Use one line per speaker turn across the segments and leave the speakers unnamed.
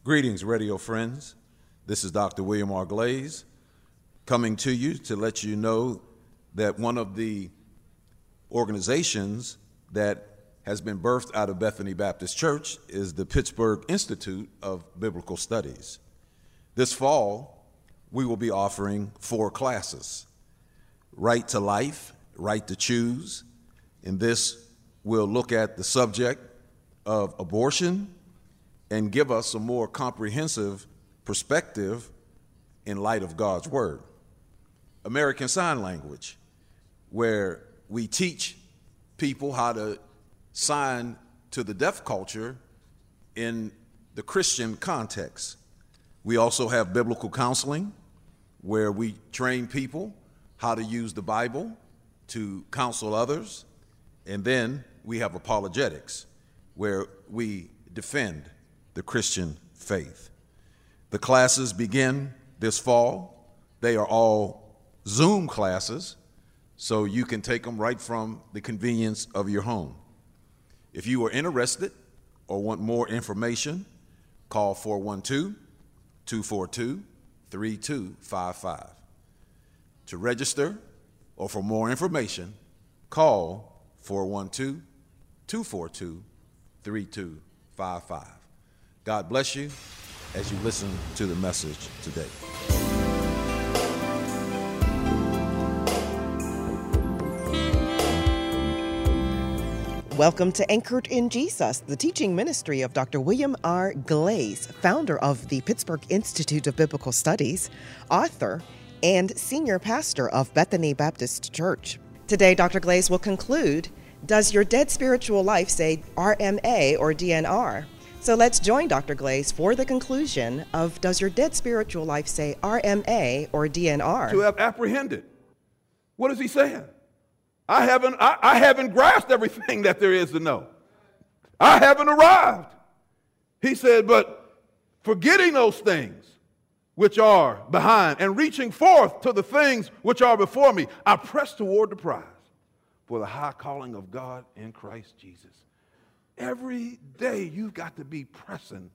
Greetings, radio friends. This is Dr. William R. Glaze coming to you to let you know that one of the organizations that has been birthed out of Bethany Baptist Church is the Pittsburgh Institute of Biblical Studies. This fall, we will be offering 4 classes: Right to Life, Right to Choose. In this, we'll look at the subject of abortion and give us a more comprehensive perspective in light of God's Word. American Sign Language, where we teach people how to sign to the deaf culture in the Christian context. We also have biblical counseling, where we train people how to use the Bible to counsel others. And then we have apologetics, where we defend the Christian faith. The classes begin this fall. They are all Zoom classes, so you can take them right from the convenience of your home. If you are interested or want more information, call 412-242-3255. To register or for more information, call 412-242-3255. God bless you as you listen to the message today.
Welcome to Anchored in Jesus, the teaching ministry of Dr. William R. Glaze, founder of the Pittsburgh Institute of Biblical Studies, author, and senior pastor of Bethany Baptist Church. Today, Dr. Glaze will conclude, Does your dead spiritual life say RMA or DNR? So let's join Dr. Glaze for the conclusion of Does your dead spiritual life say RMA or DNR?
To have apprehended. What is he saying? I haven't grasped everything that there is to know. I haven't arrived. He said, but forgetting those things which are behind and reaching forth to the things which are before me, I press toward the prize for the high calling of God in Christ Jesus. Every day you've got to be pressing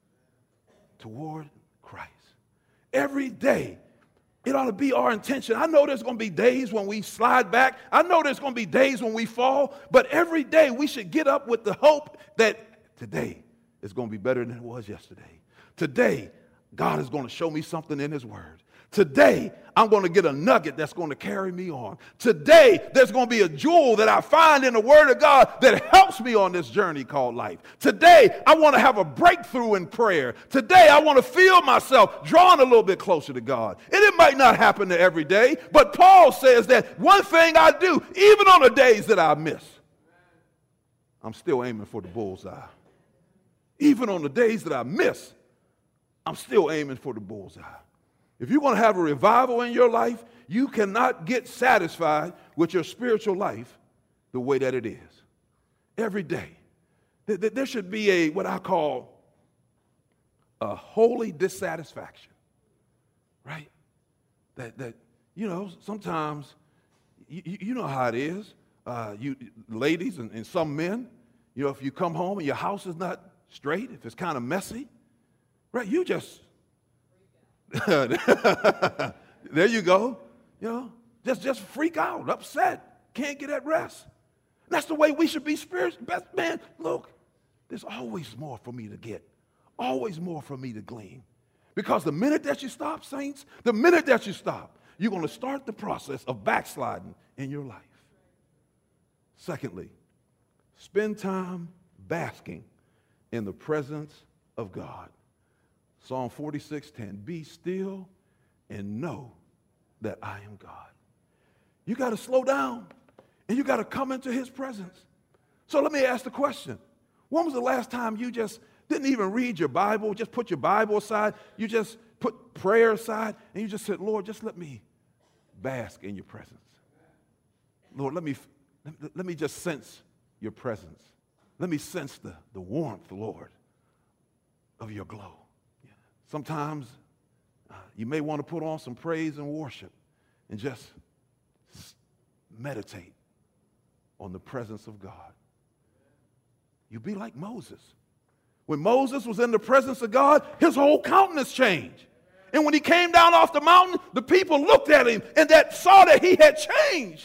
toward Christ. Every day. It ought to be our intention. I know there's going to be days when we slide back. I know there's going to be days when we fall. But every day we should get up with the hope that today is going to be better than it was yesterday. Today, God is going to show me something in His Word. Today, I'm going to get a nugget that's going to carry me on. Today, there's going to be a jewel that I find in the Word of God that helps me on this journey called life. Today, I want to have a breakthrough in prayer. Today, I want to feel myself drawn a little bit closer to God. And it might not happen to every day, but Paul says that one thing I do, even on the days that I miss, I'm still aiming for the bullseye. Even on the days that I miss, I'm still aiming for the bullseye. If you're going to have a revival in your life, you cannot get satisfied with your spiritual life the way that it is. Every day. There should be what I call a holy dissatisfaction, right? That sometimes, you know how it is. You ladies and some men, if you come home and your house is not straight, if it's kind of messy, right, you just... there you go. Just freak out, upset, can't get at rest. That's the way we should be spiritual. Man, look, there's always more for me to get, always more for me to glean. Because the minute that you stop, saints, the minute that you stop, you're going to start the process of backsliding in your life. Secondly, spend time basking in the presence of God. Psalm 46:10, be still and know that I am God. You got to slow down and you got to come into His presence. So let me ask the question. When was the last time you just didn't even read your Bible, just put your Bible aside, you just put prayer aside, and you just said, Lord, just let me bask in your presence. Lord, let me just sense your presence. Let me sense the warmth, Lord, of your glow. Sometimes you may want to put on some praise and worship and just meditate on the presence of God. You be like Moses. When Moses was in the presence of God, his whole countenance changed. And when he came down off the mountain, the people looked at him and that saw that he had changed.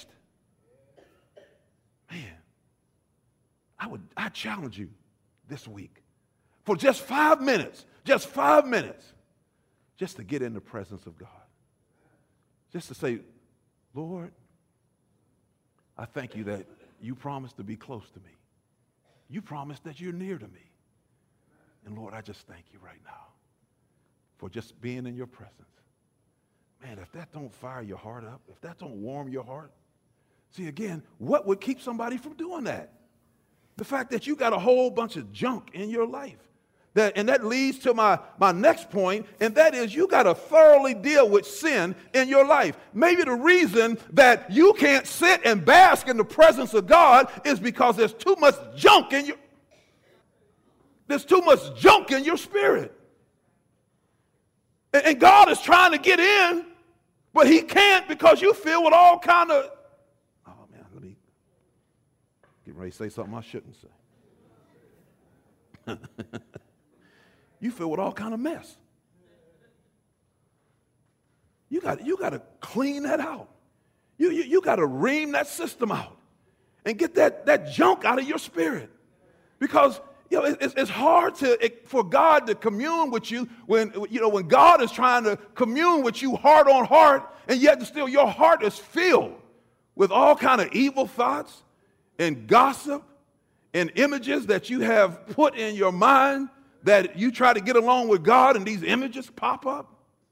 Man, I challenge you this week for just 5 minutes, just to get in the presence of God. Just to say, Lord, I thank you that you promised to be close to me. You promised that you're near to me. And Lord, I just thank you right now for just being in your presence. Man, if that don't fire your heart up, if that don't warm your heart, see, again, what would keep somebody from doing that? The fact that you got a whole bunch of junk in your life. And that leads to my next point, and that is you got to thoroughly deal with sin in your life. Maybe the reason that you can't sit and bask in the presence of God is because there's too much junk in your spirit. And God is trying to get in, but he can't because you feel with all kind of, oh man, let me get ready to say something I shouldn't say. You feel with all kind of mess. You got to clean that out. You got to ream that system out and get that junk out of your spirit. Because it's hard for God to commune with you when God is trying to commune with you heart on heart, and yet still your heart is filled with all kind of evil thoughts and gossip and images that you have put in your mind that you try to get along with God, and these images pop up.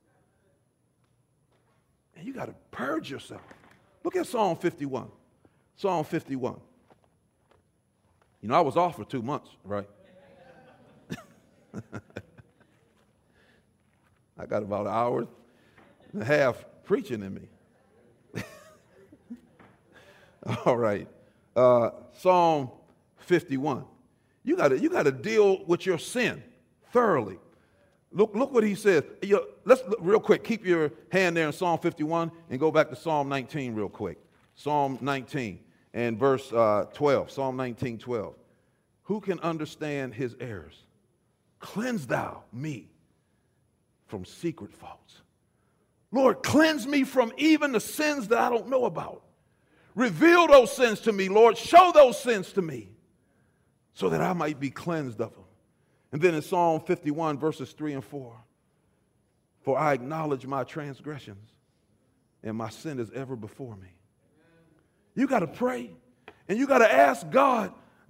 And you got to purge yourself. Look at Psalm 51. Psalm 51. I was off for 2 months, right? I got about an hour and a half preaching in me. All right. Psalm 51. You got to deal with your sin thoroughly. Look what he says. Let's real quick, keep your hand there in Psalm 51 and go back to Psalm 19 real quick. Psalm 19 and verse 12. Psalm 19, 12. Who can understand his errors? Cleanse thou me from secret faults. Lord, cleanse me from even the sins that I don't know about. Reveal those sins to me, Lord. Show those sins to me, so that I might be cleansed of them. And then in Psalm 51, verses 3 and 4, for I acknowledge my transgressions, and my sin is ever before me. You got to pray, and you got to ask God,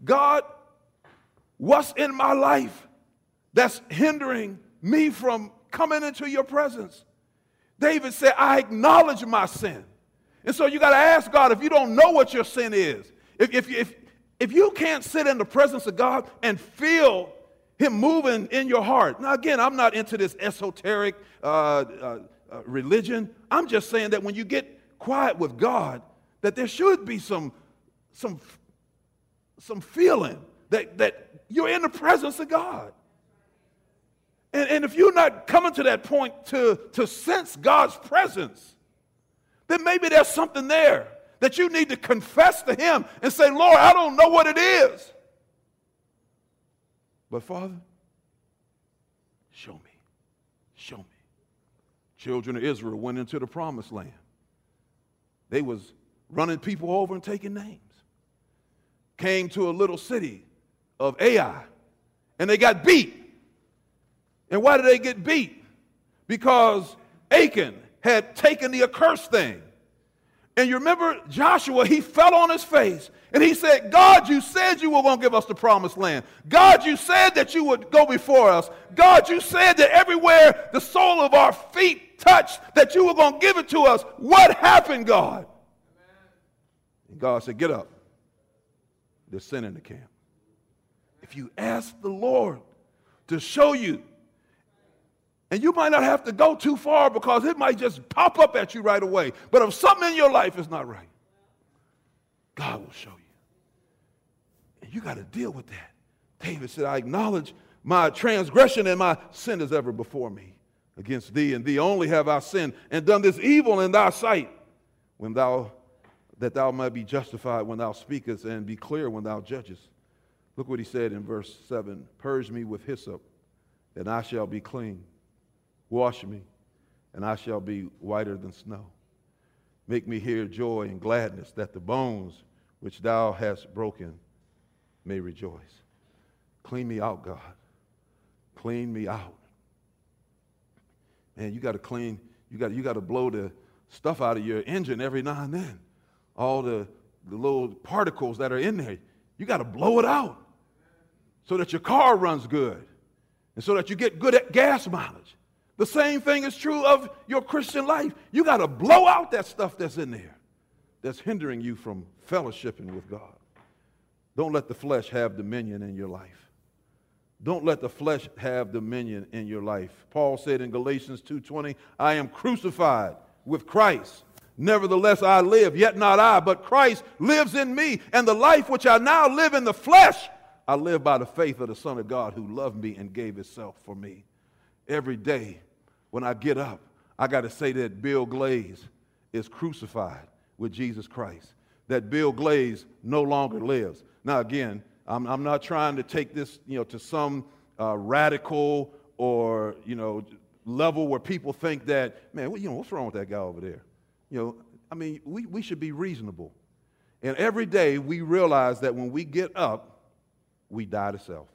what's in my life that's hindering me from coming into your presence? David said, I acknowledge my sin. And so you got to ask God, if you don't know what your sin is, if you can't sit in the presence of God and feel him moving in your heart. Now, again, I'm not into this esoteric religion. I'm just saying that when you get quiet with God, that there should be some feeling that you're in the presence of God. And if you're not coming to that point to sense God's presence, then maybe there's something there that you need to confess to him and say, Lord, I don't know what it is. But Father, show me. Show me. Children of Israel went into the promised land. They was running people over and taking names. Came to a little city of Ai, and they got beat. And why did they get beat? Because Achan had taken the accursed thing. And you remember Joshua, he fell on his face and he said, God, you said you were going to give us the promised land. God, you said that you would go before us. God, you said that everywhere the sole of our feet touched, that you were going to give it to us. What happened, God? And God said, get up. There's sin in the camp. If you ask the Lord to show you, and you might not have to go too far because it might just pop up at you right away. But if something in your life is not right, God will show you. And you got to deal with that. David said, I acknowledge my transgression and my sin is ever before me. Against thee and thee only have I sinned and done this evil in thy sight, that thou might be justified when thou speakest and be clear when thou judgest. Look what he said in verse 7. Purge me with hyssop, and I shall be clean. Wash me, and I shall be whiter than snow. Make me hear joy and gladness, that the bones which thou hast broken may rejoice. Clean me out, God. Clean me out. Man, you got to clean, you got to blow the stuff out of your engine every now and then. All the little particles that are in there, you got to blow it out so that your car runs good and so that you get good at gas mileage. The same thing is true of your Christian life. You got to blow out that stuff that's in there that's hindering you from fellowshipping with God. Don't let the flesh have dominion in your life. Don't let the flesh have dominion in your life. Paul said in Galatians 2:20, I am crucified with Christ. Nevertheless I live, yet not I, but Christ lives in me. And the life which I now live in the flesh, I live by the faith of the Son of God who loved me and gave himself for me. Every day when I get up, I got to say that Bill Glaze is crucified with Jesus Christ. That Bill Glaze no longer lives. Now again, I'm not trying to take this, to some radical or, level where people think that, man, what's wrong with that guy over there? We should be reasonable. And every day we realize that when we get up, we die to self.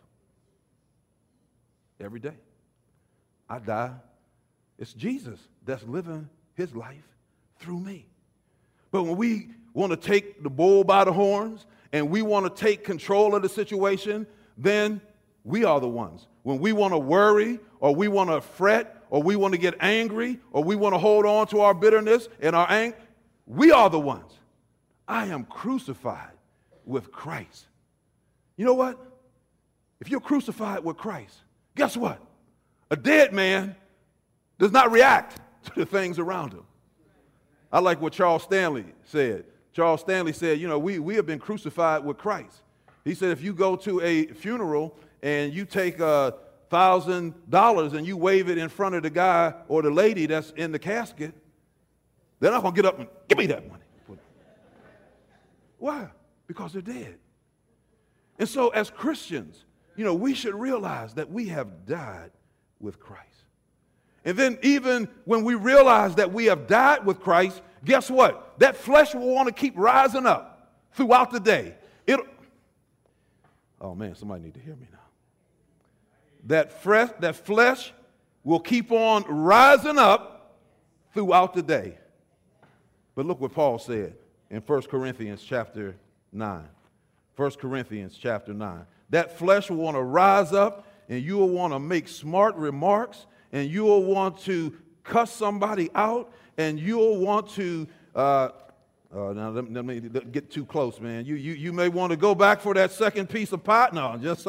Every day. I die. It's Jesus that's living his life through me. But when we want to take the bull by the horns and we want to take control of the situation, then we are the ones. When we want to worry or we want to fret or we want to get angry or we want to hold on to our bitterness and our anger, we are the ones. I am crucified with Christ. You know what? If you're crucified with Christ, guess what? A dead man does not react to the things around him. I like what Charles Stanley said. Charles Stanley said, we have been crucified with Christ. He said if you go to a funeral and you take $1,000 and you wave it in front of the guy or the lady that's in the casket, they're not going to get up and give me that money. Why? Because they're dead. And so as Christians, we should realize that we have died with Christ. And then even when we realize that we have died with Christ, guess what? That flesh will want to keep rising up throughout the day. Oh man, somebody need to hear me now. That flesh will keep on rising up throughout the day. But look what Paul said in 1 Corinthians chapter 9. 1 Corinthians chapter 9. That flesh will want to rise up and you will want to make smart remarks and you will want to cuss somebody out and you will want to, now let me get too close, man. You may want to go back for that second piece of pie. No, just,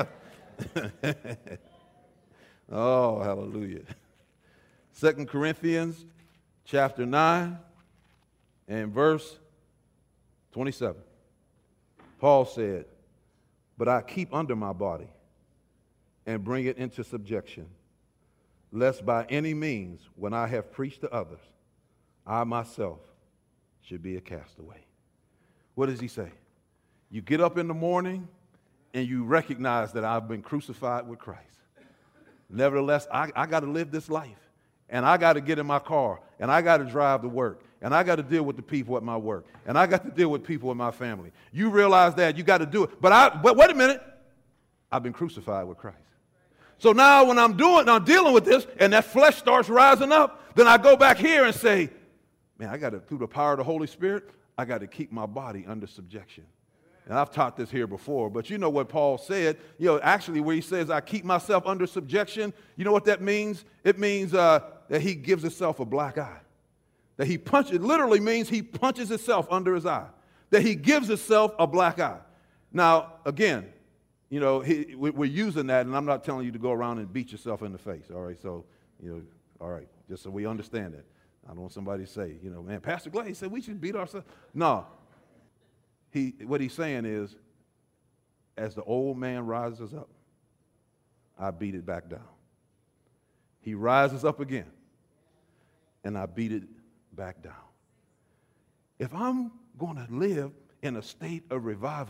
oh, hallelujah. 2 Corinthians chapter 9 and verse 27. Paul said, but I keep under my body and bring it into subjection, lest by any means, when I have preached to others, I myself should be a castaway. What does he say? You get up in the morning and you recognize that I've been crucified with Christ. Nevertheless, I got to live this life. And I got to get in my car. And I got to drive to work. And I got to deal with the people at my work. And I got to deal with people in my family. You realize that. You got to do it. But wait a minute. I've been crucified with Christ. So now when I'm dealing with this, and that flesh starts rising up, then I go back here and say, man, I got to, through the power of the Holy Spirit, I got to keep my body under subjection. And I've taught this here before, but you know what Paul said, actually where he says, I keep myself under subjection, you know what that means? It means that he gives himself a black eye. That it literally means he punches himself under his eye. That he gives himself a black eye. Now, again, we're using that, and I'm not telling you to go around and beat yourself in the face, all right? So, all right, just so we understand that. I don't want somebody to say, man, Pastor Glaze said we should beat ourselves. No. What he's saying is, as the old man rises up, I beat it back down. He rises up again, and I beat it back down. If I'm going to live in a state of revival,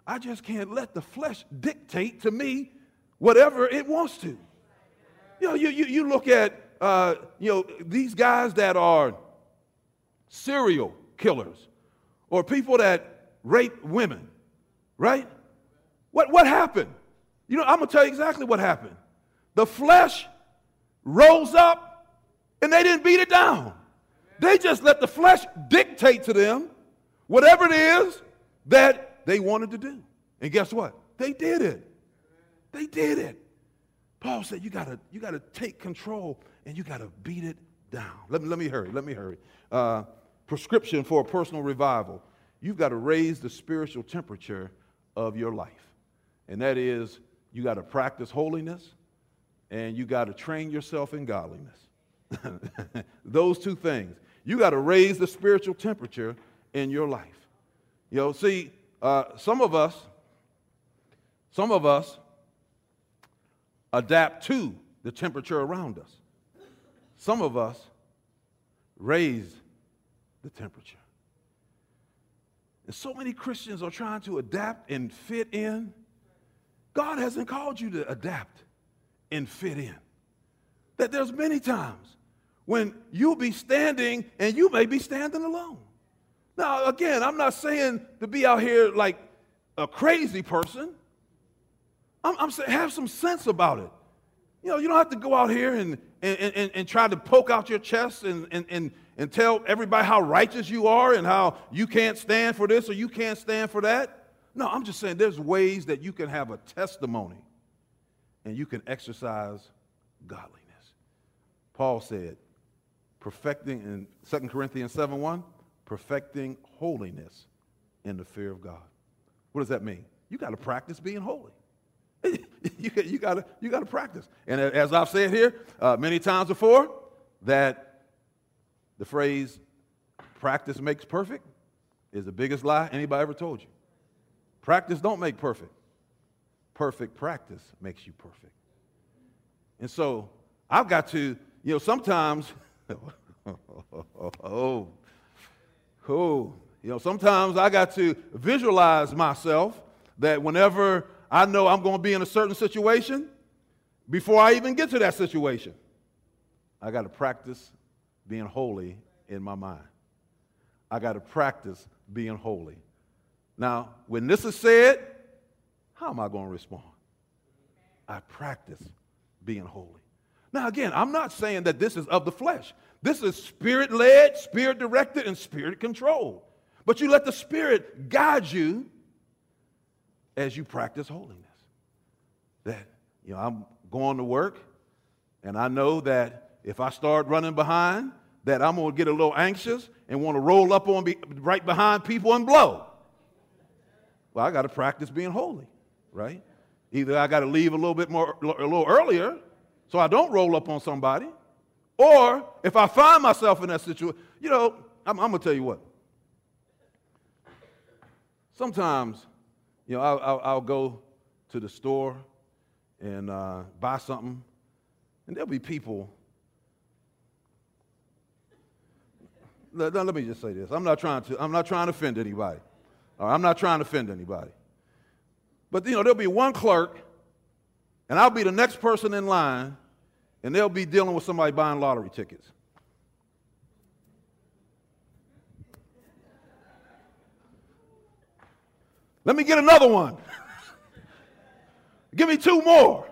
I just can't let the flesh dictate to me whatever it wants to. You look at, these guys that are serial killers or people that rape women, right? What happened? I'm going to tell you exactly what happened. The flesh rose up and they didn't beat it down. They just let the flesh dictate to them whatever it is that they wanted to do. And guess what? They did it. They did it. Paul said you gotta take control and you gotta beat it down. Let me hurry. Prescription for a personal revival. You've got to raise the spiritual temperature of your life. And that is, you got to practice holiness and you got to train yourself in godliness. Those two things. You got to raise the spiritual temperature in your life. See, some of us adapt to the temperature around us. Some of us raise the temperature. And so many Christians are trying to adapt and fit in. God hasn't called you to adapt and fit in. That there's many times when you'll be standing and you may be standing alone. Now, again, I'm not saying to be out here like a crazy person. I'm saying have some sense about it. You don't have to go out here and try to poke out your chest and tell everybody how righteous you are and how you can't stand for this or you can't stand for that. No, I'm just saying there's ways that you can have a testimony and you can exercise godliness. Paul said, perfecting in 2 Corinthians 7:1, perfecting holiness in the fear of God. What does that mean? You got to practice being holy. you got to practice. And as I've said here many times before, that the phrase practice makes perfect is the biggest lie anybody ever told you. Practice don't make perfect. Perfect practice makes you perfect. And so I've got to, sometimes, sometimes I got to visualize myself that whenever I know I'm going to be in a certain situation, before I even get to that situation, I got to practice being holy in my mind. I got to practice being holy. Now, when this is said, how am I going to respond? I practice being holy. Now, again, I'm not saying that this is of the flesh. This is spirit-led, spirit-directed, and spirit-controlled. But you let the Spirit guide you as you practice holiness. That, I'm going to work, and I know that if I start running behind, that I'm going to get a little anxious and want to roll up right behind people and blow. Well, I got to practice being holy, right? Either I got to leave a little earlier so I don't roll up on somebody, or if I find myself in that situation, I'm going to tell you what. Sometimes, I'll go to the store and buy something, and there'll be people. Let me just say this. I'm not trying to offend anybody. I'm not trying to offend anybody. But, there'll be one clerk, and I'll be the next person in line, and they'll be dealing with somebody buying lottery tickets. Let me get another one. Give me two more.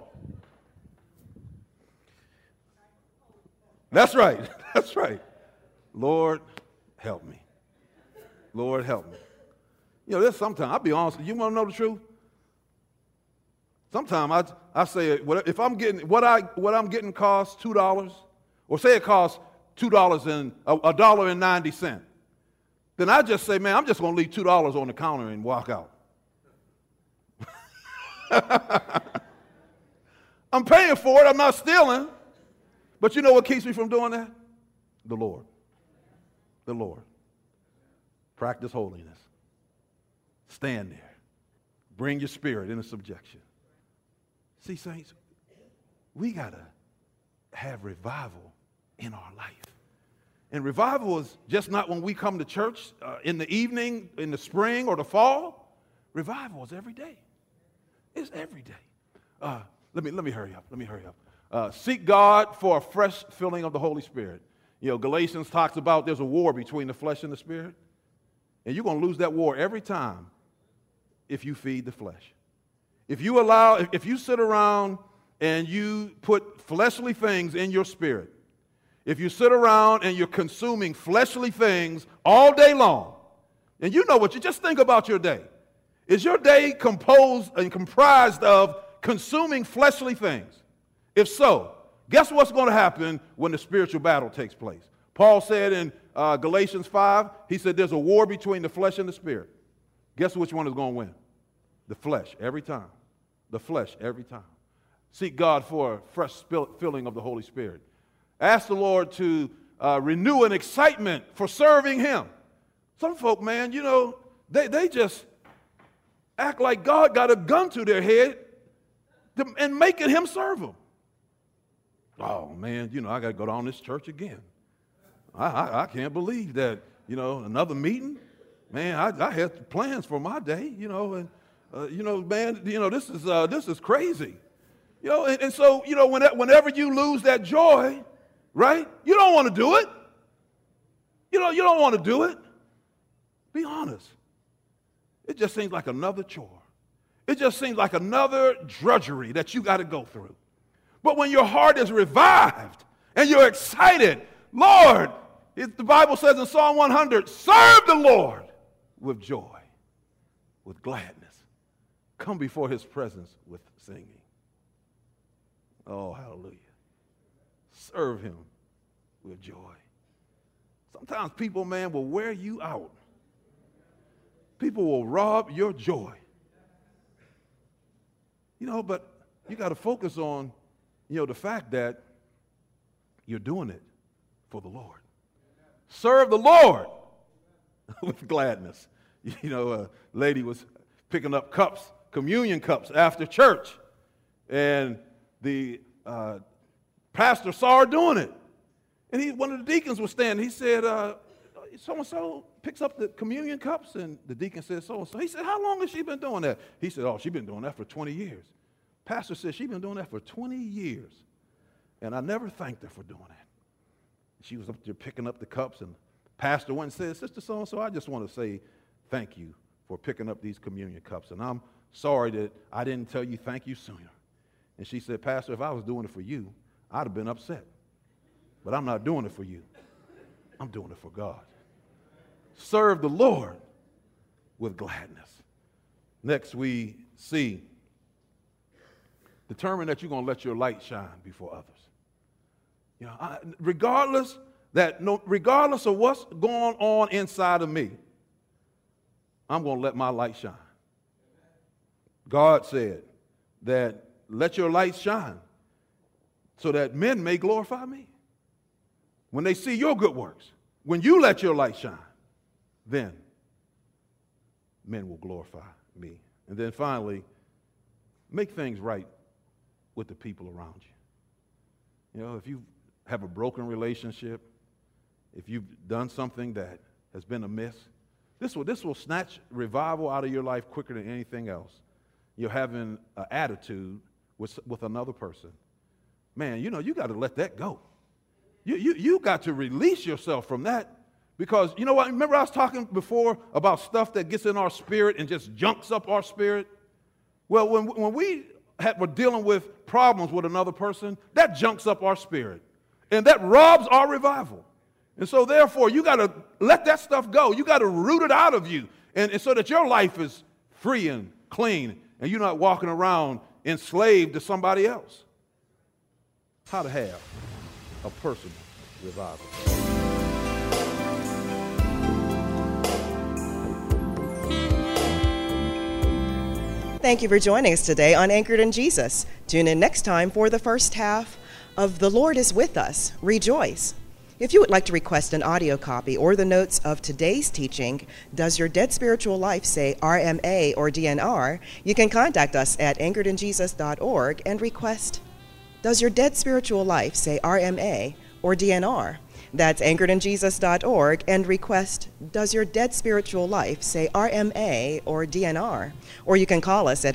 That's right. That's right. Lord, help me. Lord, help me. There's sometimes, I'll be honest, you want to know the truth? Sometimes I say, if I'm getting, what I'm getting costs $2, or say it costs $2 and $1.90, then I just say, man, I'm just going to leave $2 on the counter and walk out. I'm paying for it. I'm not stealing. But you know what keeps me from doing that? The Lord. The Lord. Practice holiness. Stand there. Bring your spirit into subjection. See, saints, we got to have revival in our life. And revival is just not when we come to church in the evening, in the spring or the fall. Revival is every day. It's every day. Let me hurry up. Seek God for a fresh filling of the Holy Spirit. Galatians talks about there's a war between the flesh and the spirit. And you're going to lose that war every time if you feed the flesh. If you sit around and you put fleshly things in your spirit, if you sit around and you're consuming fleshly things all day long, and you know what, you just think about your day. Is your day composed and comprised of consuming fleshly things? If so, guess what's going to happen when the spiritual battle takes place? Paul said in Galatians 5, he said there's a war between the flesh and the spirit. Guess which one is going to win? The flesh, every time. The flesh, every time. Seek God for a fresh filling of the Holy Spirit. Ask the Lord to renew an excitement for serving Him. Some folk, man, they just act like God got a gun to their head and making Him serve them. Oh, man, I got to go down this church again. I can't believe that, another meeting. Man, I had plans for my day, and, man, this is crazy. And so, whenever you lose that joy, right, you don't want to do it. You don't want to do it. Be honest. It just seems like another chore. It just seems like another drudgery that you got to go through. But when your heart is revived and you're excited, Lord, the Bible says in Psalm 100, serve the Lord with joy, with gladness. Come before His presence with singing. Oh, hallelujah. Serve Him with joy. Sometimes people, man, will wear you out. People will rob your joy. But you got to focus on, the fact that you're doing it for the Lord. Serve the Lord with gladness. A lady was picking up cups, communion cups, after church, and the pastor saw her doing it. And one of the deacons was standing. He said, so-and-so picks up the communion cups, and the deacon said, so-and-so. He said, how long has she been doing that? He said, she's been doing that for 20 years. Pastor said, she's been doing that for 20 years, and I never thanked her for doing that. She was up there picking up the cups, and pastor went and said, Sister so-and-so, I just want to say thank you for picking up these communion cups, and I'm sorry that I didn't tell you thank you sooner. And she said, Pastor, if I was doing it for you, I'd have been upset. But I'm not doing it for you. I'm doing it for God. Serve the Lord with gladness. Next, we see, determine that you're going to let your light shine before others. Regardless of what's going on inside of me, I'm going to let my light shine. God said that let your light shine so that men may glorify me. When they see your good works, when you let your light shine, then men will glorify me. And then finally, make things right with the people around you. If you have a broken relationship, if you've done something that has been amiss, this will snatch revival out of your life quicker than anything else. You're having an attitude with another person. Man, you got to let that go. You got to release yourself from that, because you know what? Remember I was talking before about stuff that gets in our spirit and just junks up our spirit? Well, when we were dealing with problems with another person, that junks up our spirit, and that robs our revival. And so therefore, you got to let that stuff go. You got to root it out of you, and so that your life is free and clean, and you're not walking around enslaved to somebody else. How to have a personal revival.
Thank you for joining us today on Anchored in Jesus. Tune in next time for the first half of The Lord is With Us. Rejoice. If you would like to request an audio copy or the notes of today's teaching, Does Your Dead Spiritual Life Say RMA or DNR? You can contact us at anchoredinjesus.org and request, Does Your Dead Spiritual Life Say RMA or DNR? That's anchoredinjesus.org, and request, does your dead spiritual life say RMA or DNR? Or you can call us at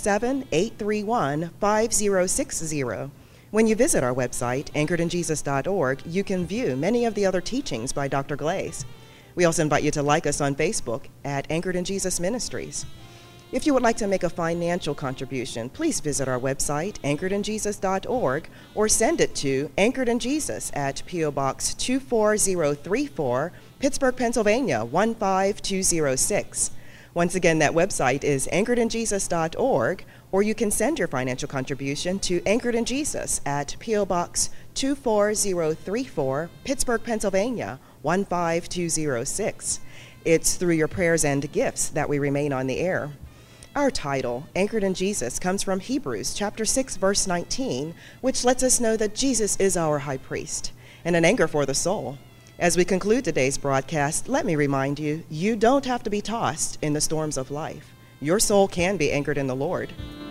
877-831-5060. When you visit our website, anchoredinjesus.org, you can view many of the other teachings by Dr. Glaze. We also invite you to like us on Facebook at Anchored in Jesus Ministries. If you would like to make a financial contribution, please visit our website, anchoredinjesus.org, or send it to Anchored in Jesus at P.O. Box 24034, Pittsburgh, Pennsylvania 15206. Once again, that website is anchoredinjesus.org, or you can send your financial contribution to Anchored in Jesus at P.O. Box 24034, Pittsburgh, Pennsylvania 15206. It's through your prayers and gifts that we remain on the air. Our title, Anchored in Jesus, comes from Hebrews chapter 6, verse 19, which lets us know that Jesus is our high priest and an anchor for the soul. As we conclude today's broadcast, let me remind you, you don't have to be tossed in the storms of life. Your soul can be anchored in the Lord.